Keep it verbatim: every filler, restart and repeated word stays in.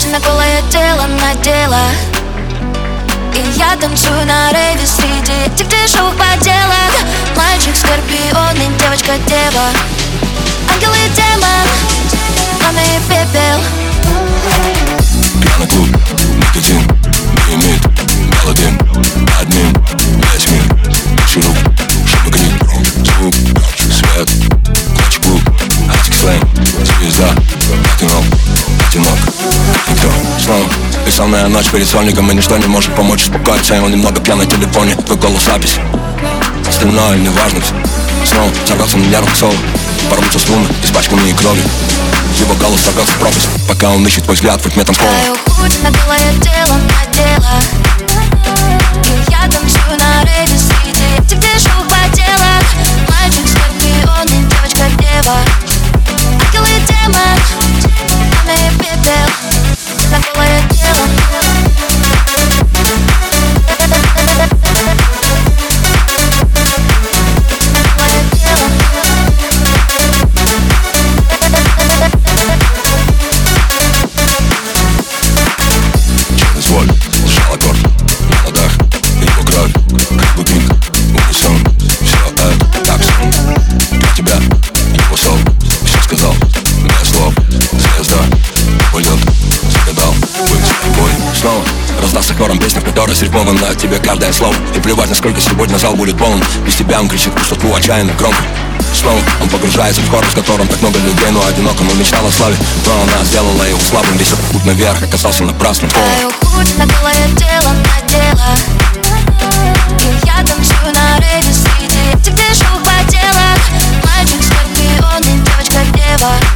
на голое тело надела, и я танцую на рейве среди этих дешевых поделок. Мальчик скорпион и девочка дева, ангел и демон, пламя и пепел. Пьяный клуб, никотин, не имеет мелодин. Одним весь мир, шируп, чтобы гнить. Звук, свет, клатч клуб, антик слэм, звезда, рок-н-ролл, одинок. Никто снова бессонная ночь перед сольником, и ничто не может помочь успокоиться. И он немного пьян на телефоне, твой голос запись, остальное не важно. Снова сорвался на нервных соло, порвутся струны, испачканные кровью. Его голос сорвется в пропасть, пока он ищет твой взгляд в ритме танцпола. Твою худ на голое тело надела, и я танцую на рейве среди этих дешевых поделок. Мальчик скорпион и девочка дева, ангел и демон, пламя и пепел. На голое тело. Сжал аккорд на ладах, его кровь, как бутылка, унисон. Все это так сон для тебя, его сол. Все сказал, без слов. Звезда уйдет, загадал быть с тобой. Снова раздастся хором песня, в которой срифмовано тебе каждое слово. И плевать, насколько сегодня зал будет полон, без тебя он кричит пустоту отчаянно громко. Снова он погружается в хор, в котором так много людей, но одиноко, он мечтал о славе. Но она сделала его слабым, весь этот путь наверх оказался напрасным. Твою худ на голое тело надела, и я танцую на рейве среди этих дешевых поделок. Мальчик скорпион и девочка дева,